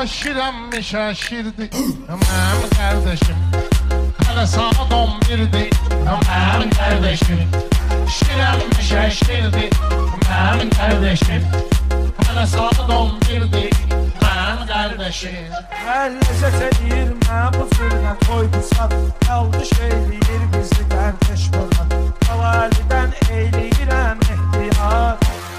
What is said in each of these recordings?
Ama şirenmiş şirdi mənim kardeşim. Hele saat 11'di mənim kardeşim. Şirenmiş şirdi mənim kardeşim. Hele saat 11'di mənim kardeşim. Ləzzət edir mən bu fırına koydu sat. Qaldı şeyləyir bizi qardeş bana. Havalidən eyləyirəm ehtiyat.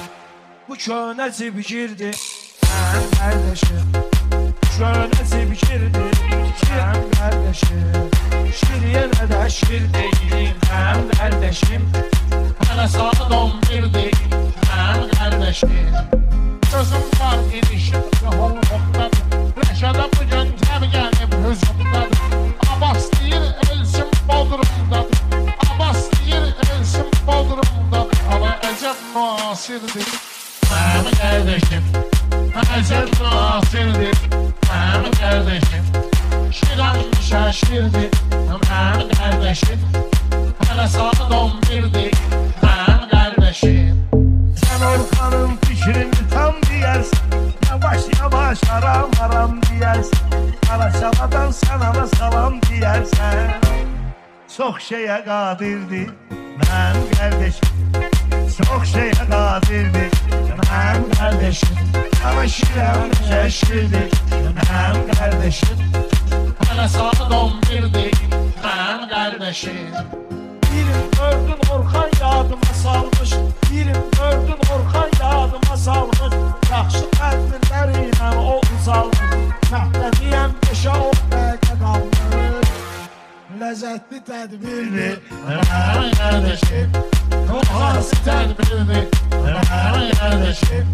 Bu könə zibgirdi mənim kardeşim. Könə zibgirdi mənim kardeşim. Şiriyənə də şir deyim mənim kardeşim. Hele saat 11'di mənim kardeşim. Gözüm var inişim yolumdadır. Reşada bu göntəm gəlib hüzümdadır. Abbas deyir ölsün Bodrumdadır. Abbas deyir ölsün Bodrumdadır. Hala əcəb nasirdir mənim kardeşim. Əcəb nasirdir mənim kardeşim. Şirenmiş şirdi mənim kardeşim. Hele saat 11'di mənim kardeşim. Sen Orhan'ın fikrini tam diyersin. Yavaş yavaş aram aram diyersin. Alaçaladan sen ana salam diyersen. Çok şeye kadirdi benim kardeşim. Çok şeye kadirdi benim kardeşim. Ama şiren şaşırdı benim kardeşim. Hele saat 11'di mənim kardeşim. Birim gördün Orhan yadıma salmış. Birim gördün Orhan yadıma salmış. Yaxşı tədbirlərlə o uzalmış. Məhdədiyəm 5-10 dəqiqə qalmış. Ləzzətli tədbirli mənim kardeşim. Orhansı tədbirdi mənim kardeşim.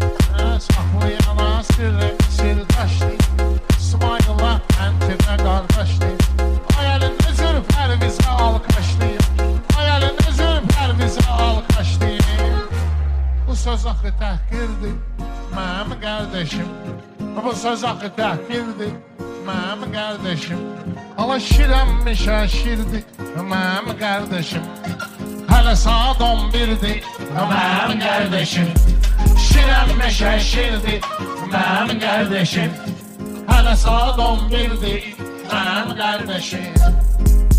Saxlayan sirri sirdaşdı. İsmail'la məntirlə qardaşdı. Hayalində zülfər bizə alqaşlayıb. Hayalində zülfər bizə alqaşlayıb. Bu söz axı təhqirdir mənim kardeşim. Bu söz axı təhqirdir mənim kardeşim. Hala şirənmiş şirdi mənim kardeşim. Hele saat 11'di mənim kardeşim. Şirənmiş şirdi mənim kardeşim. Hele saat 11'di mənim kardeşim.